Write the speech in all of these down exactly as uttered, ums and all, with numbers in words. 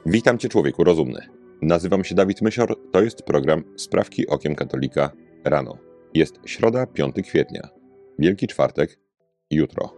Witam Cię, człowieku rozumny. Nazywam się Dawid Mysior, to jest program Sprawki Okiem Katolika rano. Jest środa, piątego kwietnia, Wielki Czwartek, jutro.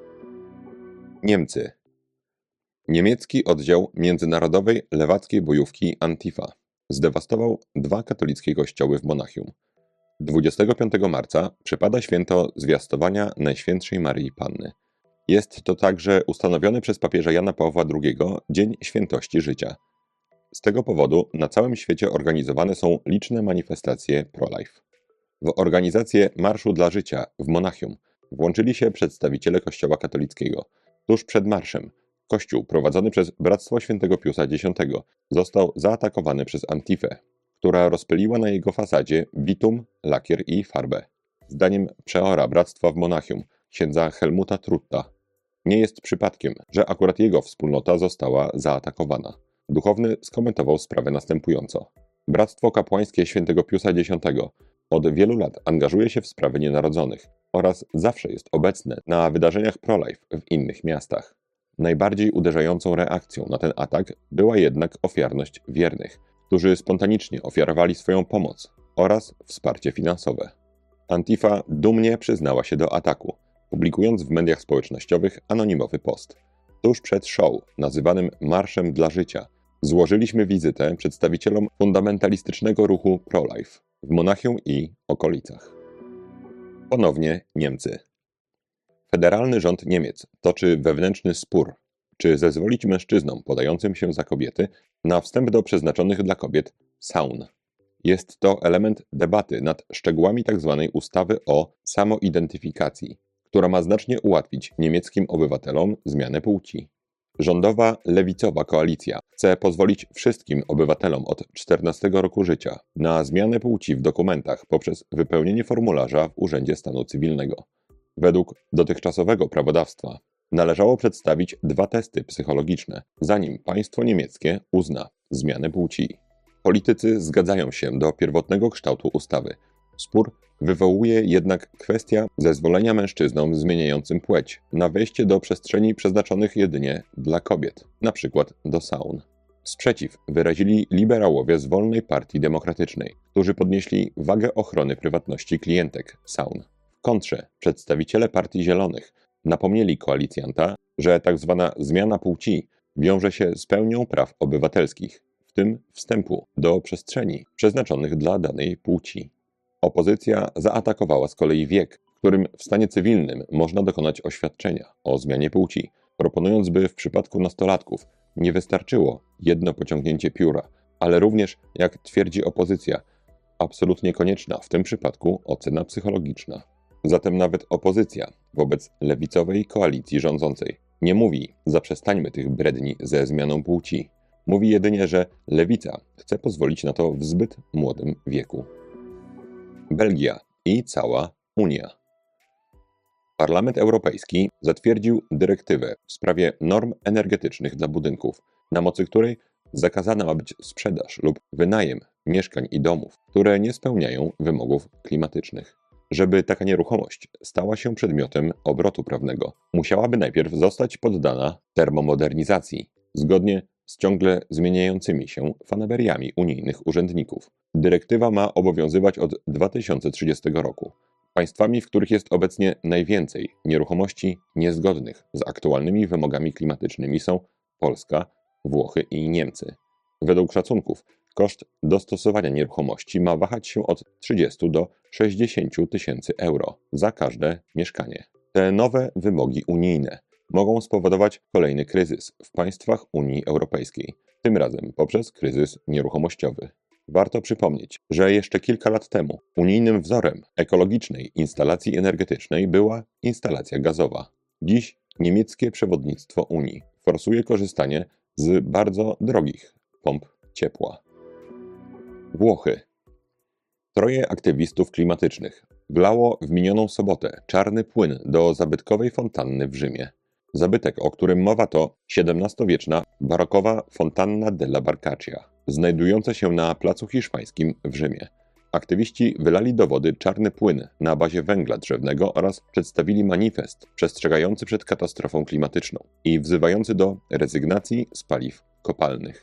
Niemcy. Niemiecki oddział międzynarodowej lewackiej bojówki Antifa zdewastował dwa katolickie kościoły w Monachium. dwudziestego piątego marca przypada święto zwiastowania Najświętszej Maryi Panny. Jest to także ustanowiony przez papieża Jana Pawła drugiego Dzień Świętości Życia. Z tego powodu na całym świecie organizowane są liczne manifestacje pro-life. W organizację Marszu dla Życia w Monachium włączyli się przedstawiciele Kościoła katolickiego. Tuż przed marszem kościół prowadzony przez Bractwo Świętego Piusa Dziesiątego został zaatakowany przez Antifę, która rozpyliła na jego fasadzie bitum, lakier i farbę. Zdaniem przeora Bractwa w Monachium, księdza Helmuta Trutta, nie jest przypadkiem, że akurat jego wspólnota została zaatakowana. Duchowny skomentował sprawę następująco. Bractwo Kapłańskie Świętego Piusa Dziesiątego od wielu lat angażuje się w sprawy nienarodzonych oraz zawsze jest obecne na wydarzeniach pro-life w innych miastach. Najbardziej uderzającą reakcją na ten atak była jednak ofiarność wiernych, którzy spontanicznie ofiarowali swoją pomoc oraz wsparcie finansowe. Antifa dumnie przyznała się do ataku, publikując w mediach społecznościowych anonimowy post. Tuż przed show, nazywanym Marszem dla Życia, złożyliśmy wizytę przedstawicielom fundamentalistycznego ruchu pro-life w Monachium i okolicach. Ponownie Niemcy. Federalny rząd Niemiec toczy wewnętrzny spór, czy zezwolić mężczyznom podającym się za kobiety na wstęp do przeznaczonych dla kobiet saun. Jest to element debaty nad szczegółami tzw. ustawy o samoidentyfikacji, która ma znacznie ułatwić niemieckim obywatelom zmianę płci. Rządowa lewicowa koalicja chce pozwolić wszystkim obywatelom od czternastego roku życia na zmianę płci w dokumentach poprzez wypełnienie formularza w Urzędzie Stanu Cywilnego. Według dotychczasowego prawodawstwa należało przedstawić dwa testy psychologiczne, zanim państwo niemieckie uzna zmianę płci. Politycy zgadzają się do pierwotnego kształtu ustawy. Spór wywołuje jednak kwestia zezwolenia mężczyznom zmieniającym płeć na wejście do przestrzeni przeznaczonych jedynie dla kobiet, np. do saun. Sprzeciw wyrazili liberałowie z Wolnej Partii Demokratycznej, którzy podnieśli wagę ochrony prywatności klientek saun. W kontrze przedstawiciele Partii Zielonych napomnieli koalicjanta, że tzw. zmiana płci wiąże się z pełnią praw obywatelskich, w tym wstępu do przestrzeni przeznaczonych dla danej płci. Opozycja zaatakowała z kolei wiek, w którym w stanie cywilnym można dokonać oświadczenia o zmianie płci, proponując, by w przypadku nastolatków nie wystarczyło jedno pociągnięcie pióra, ale również, jak twierdzi opozycja, absolutnie konieczna w tym przypadku ocena psychologiczna. Zatem nawet opozycja wobec lewicowej koalicji rządzącej nie mówi: zaprzestańmy tych bredni ze zmianą płci. Mówi jedynie, że lewica chce pozwolić na to w zbyt młodym wieku. Belgia i cała Unia. Parlament Europejski zatwierdził dyrektywę w sprawie norm energetycznych dla budynków, na mocy której zakazana ma być sprzedaż lub wynajem mieszkań i domów, które nie spełniają wymogów klimatycznych. Żeby taka nieruchomość stała się przedmiotem obrotu prawnego, musiałaby najpierw zostać poddana termomodernizacji, zgodnie z ciągle zmieniającymi się fanaberiami unijnych urzędników. Dyrektywa ma obowiązywać od dwa tysiące trzydziestego roku. Państwami, w których jest obecnie najwięcej nieruchomości niezgodnych z aktualnymi wymogami klimatycznymi, są Polska, Włochy i Niemcy. Według szacunków koszt dostosowania nieruchomości ma wahać się od trzydziestu do sześćdziesięciu tysięcy euro za każde mieszkanie. Te nowe wymogi unijne mogą spowodować kolejny kryzys w państwach Unii Europejskiej, tym razem poprzez kryzys nieruchomościowy. Warto przypomnieć, że jeszcze kilka lat temu unijnym wzorem ekologicznej instalacji energetycznej była instalacja gazowa. Dziś niemieckie przewodnictwo Unii forsuje korzystanie z bardzo drogich pomp ciepła. Włochy. Troje aktywistów klimatycznych wlało w minioną sobotę czarny płyn do zabytkowej fontanny w Rzymie. Zabytek, o którym mowa, to siedemnastowieczna barokowa Fontanna della Barcaccia, znajdująca się na Placu Hiszpańskim w Rzymie. Aktywiści wylali do wody czarny płyn na bazie węgla drzewnego oraz przedstawili manifest przestrzegający przed katastrofą klimatyczną i wzywający do rezygnacji z paliw kopalnych.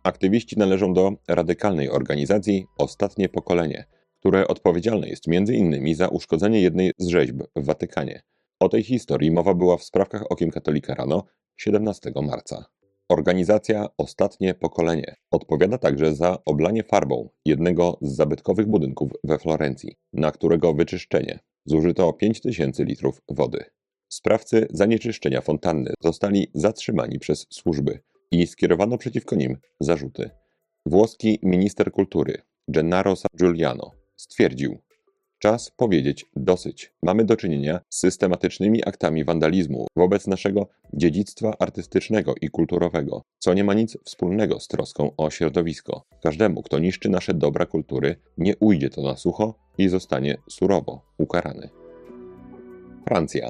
Aktywiści należą do radykalnej organizacji Ostatnie Pokolenie, które odpowiedzialne jest między innymi za uszkodzenie jednej z rzeźb w Watykanie. O tej historii mowa była w Sprawkach Okiem Katolika rano siedemnastego marca. Organizacja Ostatnie Pokolenie odpowiada także za oblanie farbą jednego z zabytkowych budynków we Florencji, na którego wyczyszczenie zużyto pięć tysięcy litrów wody. Sprawcy zanieczyszczenia fontanny zostali zatrzymani przez służby i skierowano przeciwko nim zarzuty. Włoski minister kultury Gennaro San Giuliano stwierdził: czas powiedzieć dosyć. Mamy do czynienia z systematycznymi aktami wandalizmu wobec naszego dziedzictwa artystycznego i kulturowego, co nie ma nic wspólnego z troską o środowisko. Każdemu, kto niszczy nasze dobra kultury, nie ujdzie to na sucho i zostanie surowo ukarany. Francja.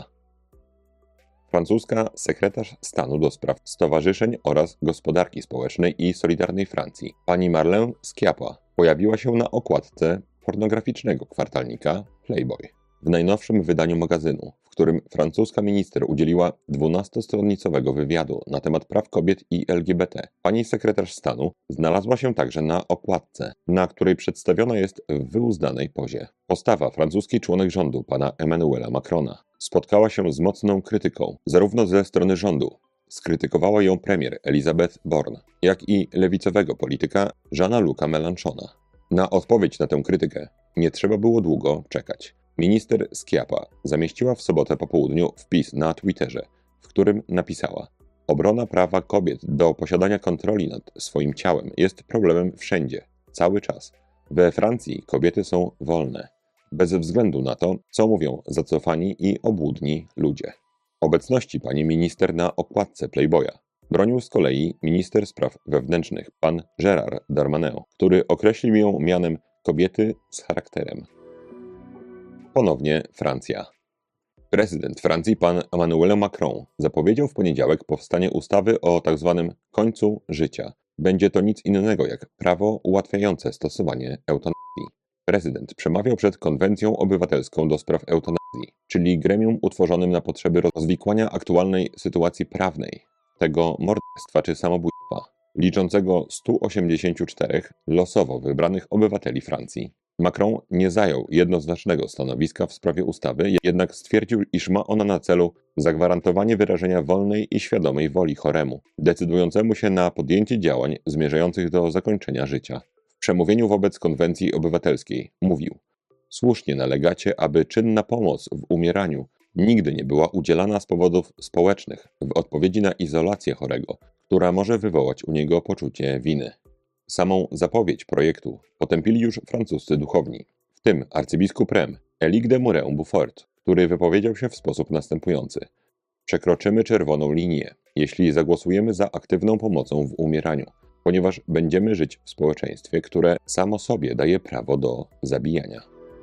Francuska sekretarz stanu do spraw stowarzyszeń oraz gospodarki społecznej i Solidarnej Francji, pani Marlène Schiappa, pojawiła się na okładce pornograficznego kwartalnika Playboy. W najnowszym wydaniu magazynu, w którym francuska minister udzieliła dwunastostronicowego wywiadu na temat praw kobiet i L G B T, pani sekretarz stanu znalazła się także na okładce, na której przedstawiona jest w wyuzdanej pozie. Postawa francuskiej członek rządu pana Emmanuela Macrona spotkała się z mocną krytyką, zarówno ze strony rządu. Skrytykowała ją premier Elisabeth Borne, jak i lewicowego polityka Jeana-Luca Mélenchona. Na odpowiedź na tę krytykę nie trzeba było długo czekać. Minister Schiappa zamieściła w sobotę po południu wpis na Twitterze, w którym napisała: obrona prawa kobiet do posiadania kontroli nad swoim ciałem jest problemem wszędzie, cały czas. We Francji kobiety są wolne, bez względu na to, co mówią zacofani i obłudni ludzie. Obecności pani minister na okładce Playboya bronił z kolei minister spraw wewnętrznych pan Gérard Darmanin, który określił ją mianem kobiety z charakterem. Ponownie Francja. Prezydent Francji pan Emmanuel Macron zapowiedział w poniedziałek powstanie ustawy o tzw. końcu życia. Będzie to nic innego jak prawo ułatwiające stosowanie eutanazji. Prezydent przemawiał przed Konwencją Obywatelską do spraw eutanazji, czyli gremium utworzonym na potrzeby rozwikłania aktualnej sytuacji prawnej tego morderstwa czy samobójstwa, liczącego stu osiemdziesięciu czterech losowo wybranych obywateli Francji. Macron nie zajął jednoznacznego stanowiska w sprawie ustawy, jednak stwierdził, iż ma ona na celu zagwarantowanie wyrażenia wolnej i świadomej woli choremu, decydującemu się na podjęcie działań zmierzających do zakończenia życia. W przemówieniu wobec Konwencji Obywatelskiej mówił: słusznie nalegacie, aby czynna pomoc w umieraniu nigdy nie była udzielana z powodów społecznych w odpowiedzi na izolację chorego, która może wywołać u niego poczucie winy. Samą zapowiedź projektu potępili już francuscy duchowni, w tym arcybiskup Rem, Éric de Mouret-Beaufort, który wypowiedział się w sposób następujący: przekroczymy czerwoną linię, jeśli zagłosujemy za aktywną pomocą w umieraniu, ponieważ będziemy żyć w społeczeństwie, które samo sobie daje prawo do zabijania.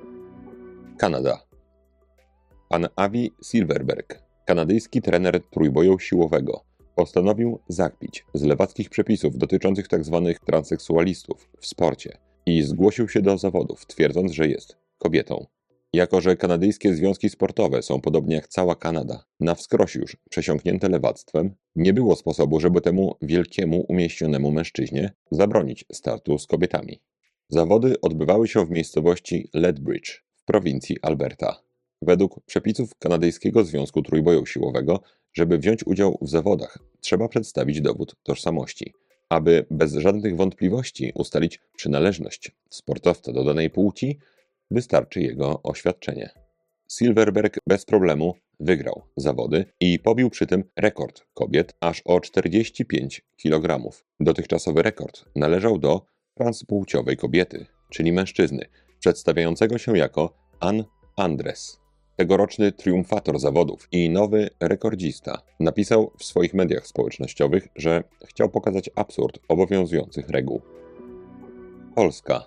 Kanada. Pan Avi Silverberg, kanadyjski trener trójboju siłowego, postanowił zakpić z lewackich przepisów dotyczących tzw. transseksualistów w sporcie i zgłosił się do zawodów, twierdząc, że jest kobietą. Jako że kanadyjskie związki sportowe są podobnie jak cała Kanada, na wskroś już przesiąknięte lewactwem, nie było sposobu, żeby temu wielkiemu umieśnionemu mężczyźnie zabronić startu z kobietami. Zawody odbywały się w miejscowości Lethbridge w prowincji Alberta. Według przepisów kanadyjskiego Związku Trójboju Siłowego, żeby wziąć udział w zawodach, trzeba przedstawić dowód tożsamości. Aby bez żadnych wątpliwości ustalić przynależność sportowca do danej płci, wystarczy jego oświadczenie. Silverberg bez problemu wygrał zawody i pobił przy tym rekord kobiet aż o czterdzieści pięć kilogramów. Dotychczasowy rekord należał do transpłciowej kobiety, czyli mężczyzny, przedstawiającego się jako Ann Andres. Tegoroczny triumfator zawodów i nowy rekordzista napisał w swoich mediach społecznościowych, że chciał pokazać absurd obowiązujących reguł. Polska.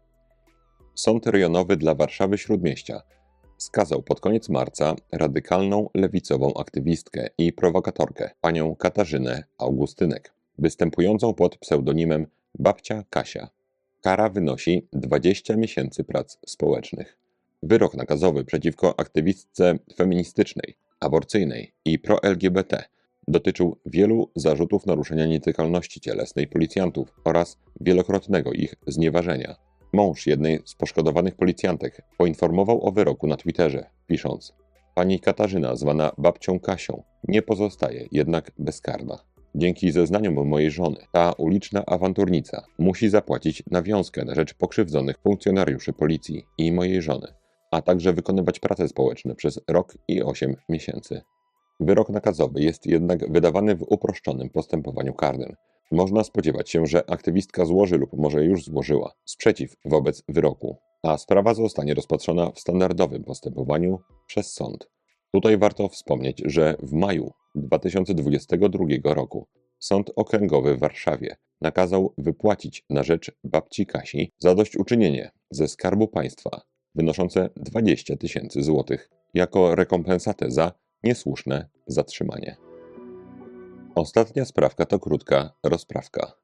Sąd rejonowy dla Warszawy-Śródmieścia skazał pod koniec marca radykalną lewicową aktywistkę i prowokatorkę, panią Katarzynę Augustynek, występującą pod pseudonimem Babcia Kasia. Kara wynosi dwadzieścia miesięcy prac społecznych. Wyrok nakazowy przeciwko aktywistce feministycznej, aborcyjnej i pro-L G B T Dotyczył wielu zarzutów naruszenia nietykalności cielesnej policjantów oraz wielokrotnego ich znieważenia. Mąż jednej z poszkodowanych policjantek poinformował o wyroku na Twitterze, pisząc: „Pani Katarzyna, zwana babcią Kasią, nie pozostaje jednak bezkarna. Dzięki zeznaniom mojej żony, ta uliczna awanturnica musi zapłacić nawiązkę na rzecz pokrzywdzonych funkcjonariuszy policji i mojej żony, a także wykonywać prace społeczne przez rok i osiem miesięcy. Wyrok nakazowy jest jednak wydawany w uproszczonym postępowaniu karnym. Można spodziewać się, że aktywistka złoży lub może już złożyła sprzeciw wobec wyroku, a sprawa zostanie rozpatrzona w standardowym postępowaniu przez sąd. Tutaj warto wspomnieć, że w maju dwa tysiące dwudziestego drugiego roku Sąd Okręgowy w Warszawie nakazał wypłacić na rzecz babci Kasi zadośćuczynienie ze Skarbu Państwa wynoszące dwadzieścia tysięcy złotych jako rekompensatę za niesłuszne zatrzymanie. Ostatnia sprawka to krótka rozprawka.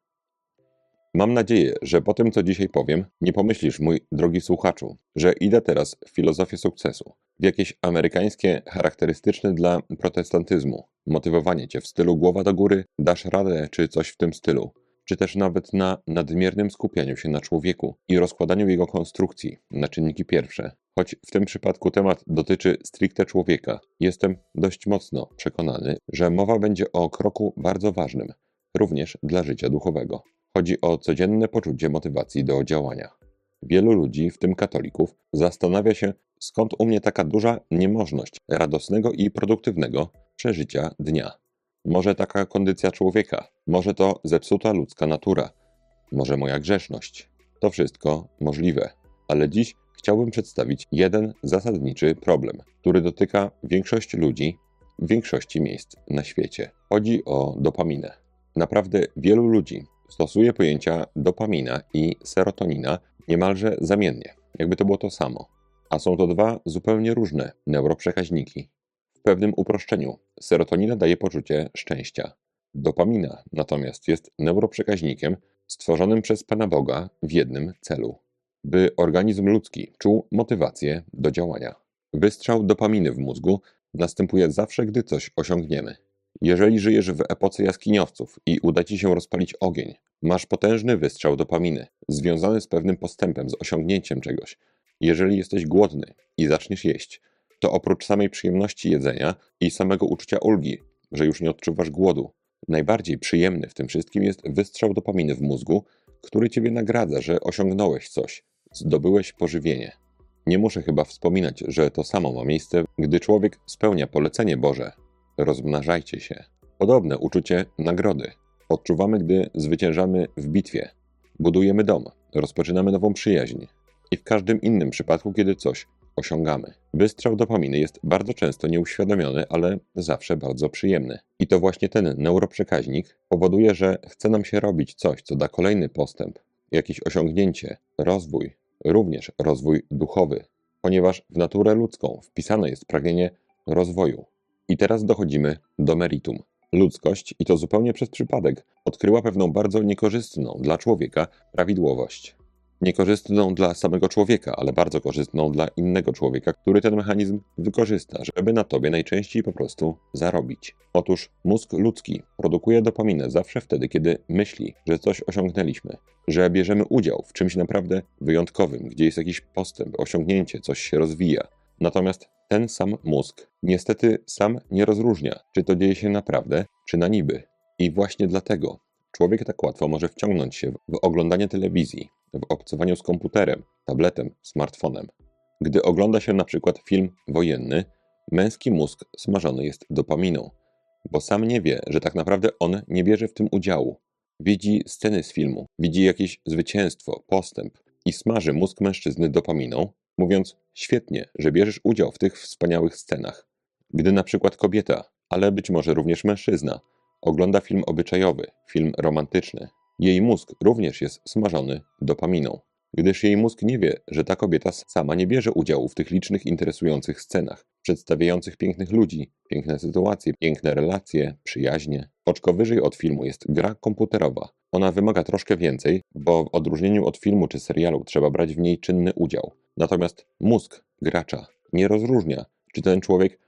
Mam nadzieję, że po tym, co dzisiaj powiem, nie pomyślisz, mój drogi słuchaczu, że idę teraz w filozofię sukcesu, w jakieś amerykańskie, charakterystyczne dla protestantyzmu motywowanie cię w stylu głowa do góry, dasz radę czy coś w tym stylu, czy też nawet na nadmiernym skupianiu się na człowieku i rozkładaniu jego konstrukcji na czynniki pierwsze. Choć w tym przypadku temat dotyczy stricte człowieka, jestem dość mocno przekonany, że mowa będzie o kroku bardzo ważnym, również dla życia duchowego. Chodzi o codzienne poczucie motywacji do działania. Wielu ludzi, w tym katolików, zastanawia się, skąd u mnie taka duża niemożność radosnego i produktywnego przeżycia dnia. Może taka kondycja człowieka, może to zepsuta ludzka natura, może moja grzeszność. To wszystko możliwe, ale dziś chciałbym przedstawić jeden zasadniczy problem, który dotyka większości ludzi w większości miejsc na świecie. Chodzi o dopaminę. Naprawdę wielu ludzi stosuje pojęcia dopamina i serotonina niemalże zamiennie, jakby to było to samo. A są to dwa zupełnie różne neuroprzekaźniki. W pewnym uproszczeniu serotonina daje poczucie szczęścia. Dopamina natomiast jest neuroprzekaźnikiem stworzonym przez Pana Boga w jednym celu, by organizm ludzki czuł motywację do działania. Wystrzał dopaminy w mózgu następuje zawsze, gdy coś osiągniemy. Jeżeli żyjesz w epoce jaskiniowców i uda ci się rozpalić ogień, masz potężny wystrzał dopaminy, związany z pewnym postępem, z osiągnięciem czegoś. Jeżeli jesteś głodny i zaczniesz jeść, to oprócz samej przyjemności jedzenia i samego uczucia ulgi, że już nie odczuwasz głodu, najbardziej przyjemny w tym wszystkim jest wystrzał dopaminy w mózgu, który ciebie nagradza, że osiągnąłeś coś, zdobyłeś pożywienie. Nie muszę chyba wspominać, że to samo ma miejsce, gdy człowiek spełnia polecenie Boże. Rozmnażajcie się. Podobne uczucie nagrody odczuwamy, gdy zwyciężamy w bitwie, budujemy dom, rozpoczynamy nową przyjaźń i w każdym innym przypadku, kiedy coś osiągamy. Wystrzał dopaminy jest bardzo często nieuświadomiony, ale zawsze bardzo przyjemny. I to właśnie ten neuroprzekaźnik powoduje, że chce nam się robić coś, co da kolejny postęp, jakieś osiągnięcie, rozwój, również rozwój duchowy, ponieważ w naturę ludzką wpisane jest pragnienie rozwoju. I teraz dochodzimy do meritum. Ludzkość, i to zupełnie przez przypadek, odkryła pewną bardzo niekorzystną dla człowieka prawidłowość. Niekorzystną dla samego człowieka, ale bardzo korzystną dla innego człowieka, który ten mechanizm wykorzysta, żeby na tobie najczęściej po prostu zarobić. Otóż mózg ludzki produkuje dopaminę zawsze wtedy, kiedy myśli, że coś osiągnęliśmy, że bierzemy udział w czymś naprawdę wyjątkowym, gdzie jest jakiś postęp, osiągnięcie, coś się rozwija. Natomiast ten sam mózg niestety sam nie rozróżnia, czy to dzieje się naprawdę, czy na niby. I właśnie dlatego człowiek tak łatwo może wciągnąć się w oglądanie telewizji, w obcowaniu z komputerem, tabletem, smartfonem. Gdy ogląda się na przykład film wojenny, męski mózg smażony jest dopaminą, bo sam nie wie, że tak naprawdę on nie bierze w tym udziału. Widzi sceny z filmu, widzi jakieś zwycięstwo, postęp i smaży mózg mężczyzny dopaminą, mówiąc: świetnie, że bierzesz udział w tych wspaniałych scenach. Gdy na przykład kobieta, ale być może również mężczyzna, ogląda film obyczajowy, film romantyczny, jej mózg również jest smażony dopaminą, gdyż jej mózg nie wie, że ta kobieta sama nie bierze udziału w tych licznych, interesujących scenach, przedstawiających pięknych ludzi, piękne sytuacje, piękne relacje, przyjaźnie. Oczko wyżej od filmu jest gra komputerowa. Ona wymaga troszkę więcej, bo w odróżnieniu od filmu czy serialu trzeba brać w niej czynny udział. Natomiast mózg gracza nie rozróżnia, czy ten człowiek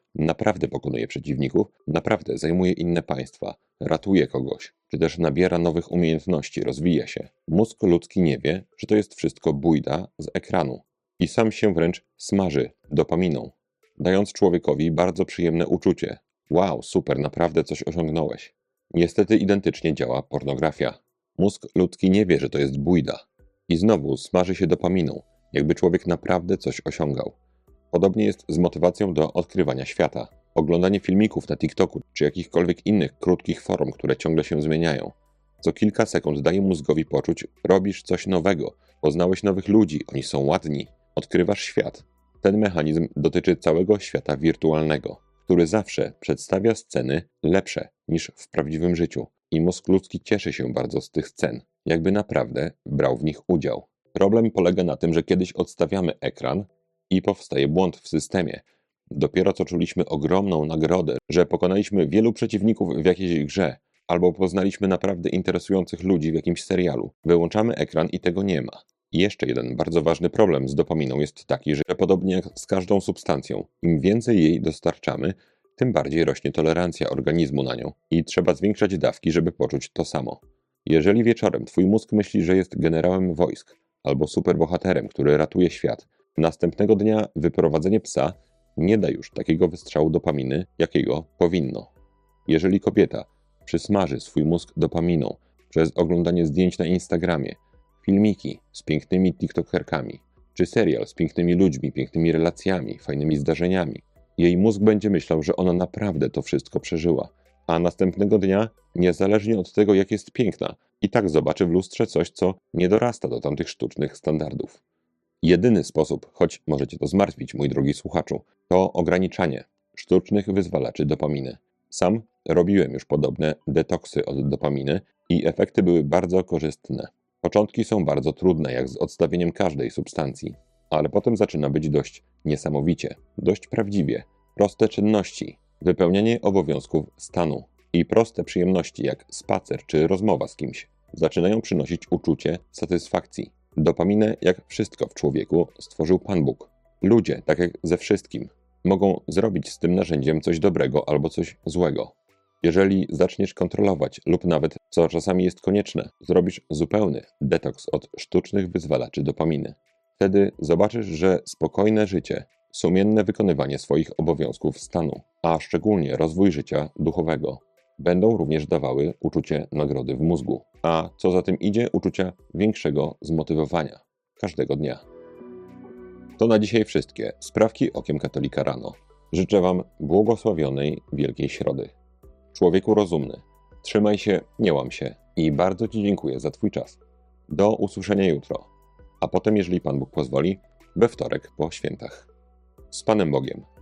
naprawdę pokonuje przeciwników, naprawdę zajmuje inne państwa, ratuje kogoś, czy też nabiera nowych umiejętności, rozwija się. Mózg ludzki nie wie, że to jest wszystko bujda z ekranu i sam się wręcz smaży dopaminą, dając człowiekowi bardzo przyjemne uczucie. Wow, super, naprawdę coś osiągnąłeś. Niestety identycznie działa pornografia. Mózg ludzki nie wie, że to jest bujda i znowu smaży się dopaminą, jakby człowiek naprawdę coś osiągał. Podobnie jest z motywacją do odkrywania świata. Oglądanie filmików na TikToku czy jakichkolwiek innych krótkich forum, które ciągle się zmieniają. Co kilka sekund daje mózgowi poczuć, robisz coś nowego, poznałeś nowych ludzi, oni są ładni, odkrywasz świat. Ten mechanizm dotyczy całego świata wirtualnego, który zawsze przedstawia sceny lepsze niż w prawdziwym życiu i mózg ludzki cieszy się bardzo z tych scen, jakby naprawdę brał w nich udział. Problem polega na tym, że kiedyś odstawiamy ekran i powstaje błąd w systemie. Dopiero co czuliśmy ogromną nagrodę, że pokonaliśmy wielu przeciwników w jakiejś grze, albo poznaliśmy naprawdę interesujących ludzi w jakimś serialu. Wyłączamy ekran i tego nie ma. I jeszcze jeden bardzo ważny problem z dopaminą jest taki, że podobnie jak z każdą substancją, im więcej jej dostarczamy, tym bardziej rośnie tolerancja organizmu na nią i trzeba zwiększać dawki, żeby poczuć to samo. Jeżeli wieczorem twój mózg myśli, że jest generałem wojsk albo superbohaterem, który ratuje świat, następnego dnia wyprowadzenie psa nie da już takiego wystrzału dopaminy, jakiego powinno. Jeżeli kobieta przysmaży swój mózg dopaminą przez oglądanie zdjęć na Instagramie, filmiki z pięknymi tiktokerkami, czy serial z pięknymi ludźmi, pięknymi relacjami, fajnymi zdarzeniami, jej mózg będzie myślał, że ona naprawdę to wszystko przeżyła, a następnego dnia, niezależnie od tego, jak jest piękna, i tak zobaczy w lustrze coś, co nie dorasta do tamtych sztucznych standardów. Jedyny sposób, choć możecie to zmartwić, mój drogi słuchaczu, to ograniczanie sztucznych wyzwalaczy dopaminy. Sam robiłem już podobne detoksy od dopaminy i efekty były bardzo korzystne. Początki są bardzo trudne, jak z odstawieniem każdej substancji, ale potem zaczyna być dość niesamowicie, dość prawdziwie. Proste czynności, wypełnianie obowiązków stanu i proste przyjemności jak spacer czy rozmowa z kimś zaczynają przynosić uczucie satysfakcji. Dopaminę, jak wszystko w człowieku, stworzył Pan Bóg. Ludzie, tak jak ze wszystkim, mogą zrobić z tym narzędziem coś dobrego albo coś złego. Jeżeli zaczniesz kontrolować lub nawet, co czasami jest konieczne, zrobisz zupełny detoks od sztucznych wyzwalaczy dopaminy. Wtedy zobaczysz, że spokojne życie, sumienne wykonywanie swoich obowiązków stanu, a szczególnie rozwój życia duchowego, będą również dawały uczucie nagrody w mózgu, a co za tym idzie, uczucia większego zmotywowania każdego dnia. To na dzisiaj wszystkie sprawki okiem katolika rano. Życzę Wam błogosławionej Wielkiej Środy. Człowieku rozumny, trzymaj się, nie łam się i bardzo Ci dziękuję za Twój czas. Do usłyszenia jutro, a potem, jeżeli Pan Bóg pozwoli, we wtorek po świętach. Z Panem Bogiem.